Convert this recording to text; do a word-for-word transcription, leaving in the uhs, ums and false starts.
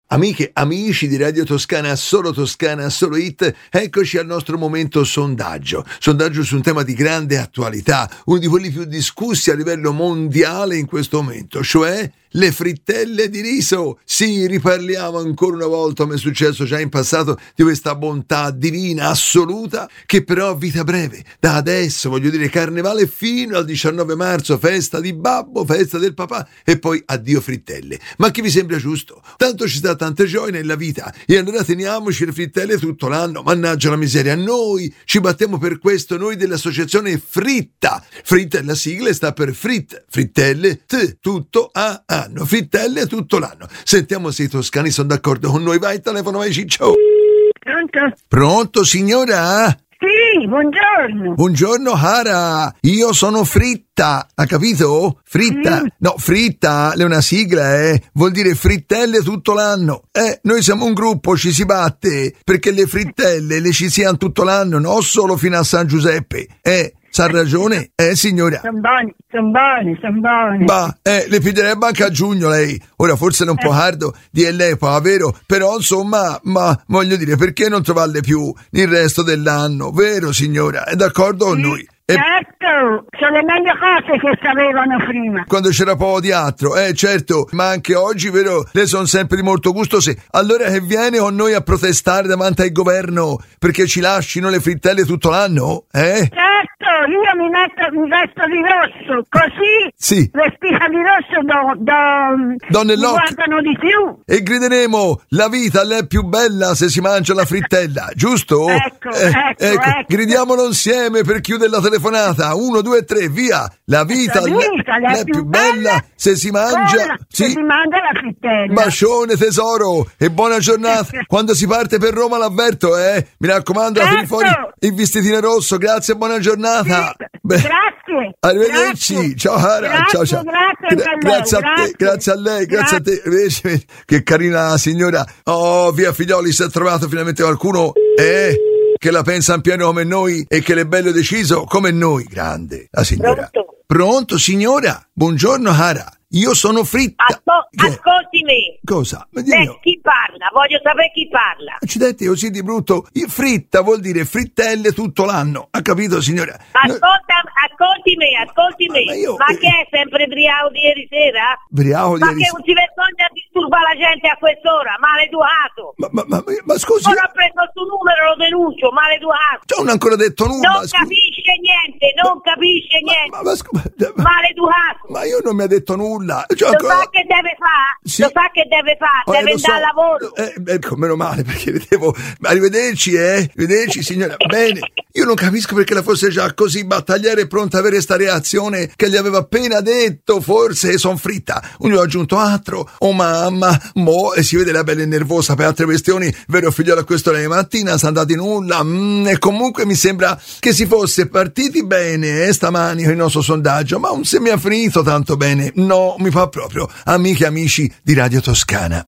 Amiche, amici di Radio Toscana, solo Toscana, solo hit, eccoci al nostro momento sondaggio. Sondaggio su un tema di grande attualità, uno di quelli più discussi a livello mondiale in questo momento, cioè le frittelle di riso. Sì, riparliamo ancora una volta, come è successo già in passato, di questa bontà divina, assoluta, che però ha vita breve. Da adesso, voglio dire, carnevale fino al diciannove marzo, festa di babbo, festa del papà, e poi addio frittelle. Ma che vi sembra giusto? Tanto ci sta tante gioie nella vita, e allora teniamoci le frittelle tutto l'anno. Mannaggia la miseria, noi ci battiamo per questo, noi dell'associazione Fritta. Fritta è la sigla e sta per Frit, frittelle, t, tutto a anno, frittelle tutto l'anno. Sentiamo se i toscani sono d'accordo con noi. Vai, telefono, vai Ciccio. Pronto? Pronto, signora? Sì, buongiorno. Buongiorno Hara, io sono Fritta, ha capito? Fritta, Sì. no, Fritta è una sigla, eh, vuol dire frittelle tutto l'anno. Eh, noi siamo un gruppo, ci si batte perché le frittelle le ci siano tutto l'anno, non solo fino a San Giuseppe. Eh, s'ha ragione, eh signora? Sono buoni, sono buoni, sono buoni. Bah, eh, le piglierebbe anche a giugno lei. Ora forse è un po' tardo di l'epoca, vero? Però insomma, ma voglio dire, perché non trovarle più il resto dell'anno, vero signora? È d'accordo con noi? E Certo, sono le meglio cose che sapevano prima. quando c'era poco di altro, eh certo, ma anche oggi, vero, le sono sempre di molto gustose. Allora che viene con noi a protestare davanti al governo perché ci lasciano le frittelle tutto l'anno? Eh? Certo, io mi metto, mi vesto di rosso, così Sì. vestita di rosso do, do, Do mi nell'occhio. guardano di più. E grideremo, la vita è più bella se si mangia la frittella, giusto? Ecco, ecco, ecco. Gridiamolo insieme per chiudere la telefonata. Uno, due, tre, via. La vita, La vita l'è più bella se si mangia. Buona, se Sì. si mangia la frittella. Bacione tesoro e buona giornata. Quando si parte per Roma l'avverto, eh? Mi raccomando, la tiri Certo. fuori il vestitino rosso. Grazie e buona giornata. Beh, Grazie. arrivederci. Grazie. Ciao Hara. Grazie, ciao ciao. grazie anche a lei, grazie a te, grazie. grazie a lei, grazie a te. Invece, che carina la signora. Oh, via Figlioli, si è trovato finalmente qualcuno eh, che la pensa in pieno come noi e che l'è bello deciso come noi. Grande la signora. Pronto? Pronto, signora? Buongiorno Hara. Io sono Fritta. Ascol- Che- ascolti me. Cosa? Ma Beh, Dio, chi parla? Voglio sapere chi parla. accidenti così di brutto. Io- Fritta vuol dire frittelle tutto l'anno. Ha capito, signora? No- Ascolta, ascolti me, ascolti me. Ma io- Ma che è sempre briaco di ieri sera? Briaco di Ma ieri che sera. non si vergogna a disturbare la gente a quest'ora? Maleducato. Ma, ma, ma, ma scusi, Non ho preso il tuo numero, lo denuncio, maleducato. non ho ancora detto nulla. Non scusi. capisce niente, non capisce niente. Ma, ma, scu- ma- Maleducato. ma io non mi ha detto nulla. Cioè, Lo ancora- sa che deve fare? Sì. Lo sa che deve fare? Eh, Deve lo so. andare al lavoro. Eh, ecco, meno male, perché devo... Arrivederci, eh? Arrivederci, signora. Bene. Io non capisco perché la fosse già così battagliare e pronta a avere sta reazione che gli aveva appena detto. Forse son Fritta. Non gli ho aggiunto altro. Oh mamma, mo, e si vede la bella e nervosa per altre questioni. Vero figliolo, a quest'ora di mattina, sa andati nulla. Mm, e comunque mi sembra che si fosse partiti bene, eh, stamani con il nostro sondaggio, ma non se mi ha finito tanto bene. No, mi fa proprio. Amiche e amici di Radio Toscana.